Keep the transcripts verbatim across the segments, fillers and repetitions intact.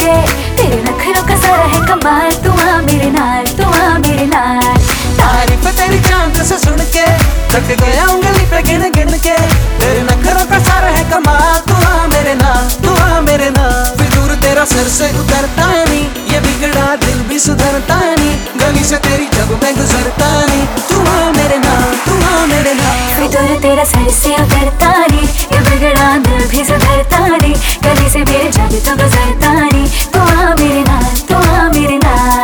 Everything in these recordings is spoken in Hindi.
के, तेरे नखरों का सारा है कमाल, तू आ मेरे नाल, तू आ मेरे नाल। तारीफ तेरी चांद से सुन के थक गया उंगली पे गिन गिन के, तेरे नखरों का सारा है कमाल, तू आ मेरे नाल, तू आ मेरे नाल। फिर तेरा सर से उतरता नहीं, ये बिगड़ा दिल भी सुधरता नहीं, गली से तेरी जब मैं गुजरता नहीं, तू आ मेरे नाल, तू आ मेरे नाल। फिर तेरा सर से उतरता नहीं, ये बिगड़ा दिल भी सुधरता नहीं, गली से मेरे जब तो गुजरता नहीं, तू आ मेरे नाल, तू आ मेरे नाल।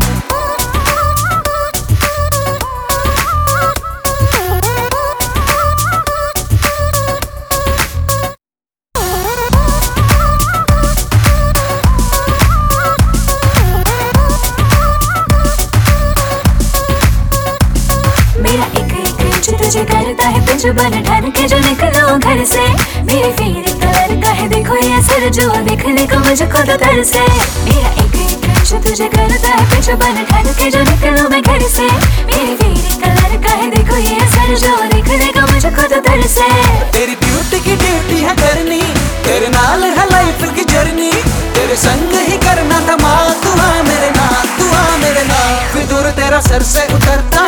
मेरा एक एक इंच तुझे करता है पिंच बन ठन के जो निकलो घर से, मेरे फेरे कलर का है देखो ये असर जो देखने को मुझको तो तरसे। मेरा एक एक इंच तुझे करता है पिंच बन ठन के जो निकलो मैं घर से, मेरे फेरे कलर का है देखो ये असर जो देखने को मुझको तो तरसे। तेरी ब्यूटी की ड्यूटी है करनी, तेरे नाल है लाइफ की जर्नी, तेरे संग ही करना धमाल, तू आ मेरे नाल, तू आ मेरे नाल। फिर दूर तेरा सर से उतरता